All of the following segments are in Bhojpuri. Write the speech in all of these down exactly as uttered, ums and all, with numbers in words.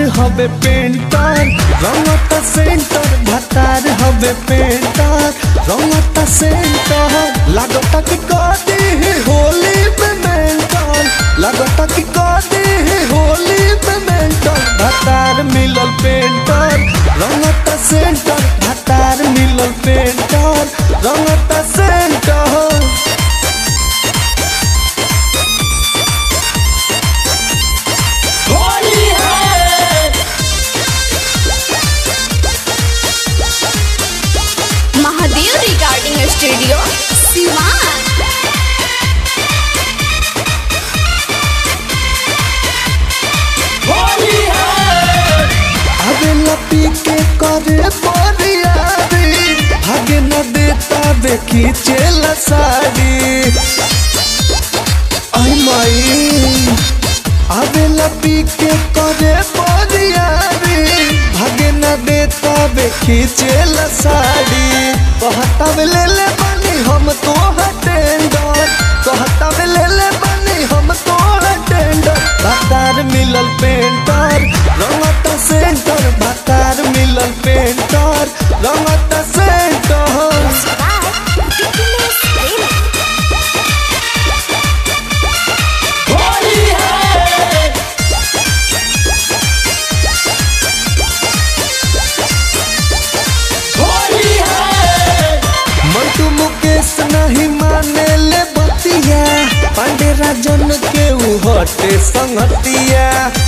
हबे पेंटर रंगता सेंटर भतार हबे पेंटर रंगता सेंटर लागता कि कदी होली में मेंटल लागता कि कदी होली में मेंटल भतार मिलल पेंटर रंगता सेंटर भतार मिलल पेंटर रंगता centre. Mahadev recording studio Siwan. अबेला पी के करे परियारी भागे न देता देखी चेला साड़ी आई माई अबेला पी के करे परियारी भागे न देता देखी चेला साड़ी कहता ले ले बनी हम तो टेंडर कहता ले ले बनी हम तो टेंडर भतार मिलल पेंटर रंगता सेंटर भतार मिलल पेंटर रंगता सेंटर। मंटू मुकेश नहीं माने ले बतिया पांडे राजन के हटे संगतिया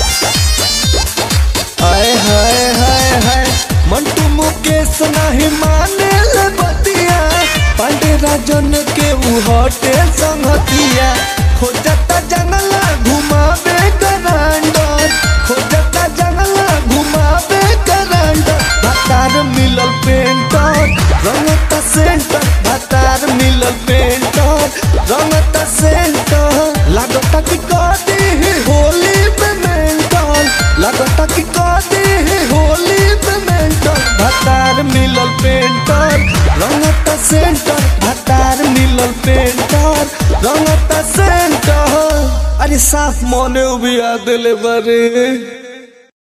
हाय हाय हाय हाय मंटू मुकेश नहीं माने ले बतिया पांडे राजन के हटे संगतिया खोजता जंगला घुमावे करांडर खोजता जंगला घुमावे करांडर भतार मिलल पेंटर रंगता सेंटर भतार मिलल पेंटर रंगता सेंटर लागता कि कदी होली में मेंटल लागता कि कदी होली में मेंटल भतार मिलल पेंटर रंगता सेंटर भतार मिलल पेंटर रंगता सेंटर। अरे साफ मने उबिया दिले बारे।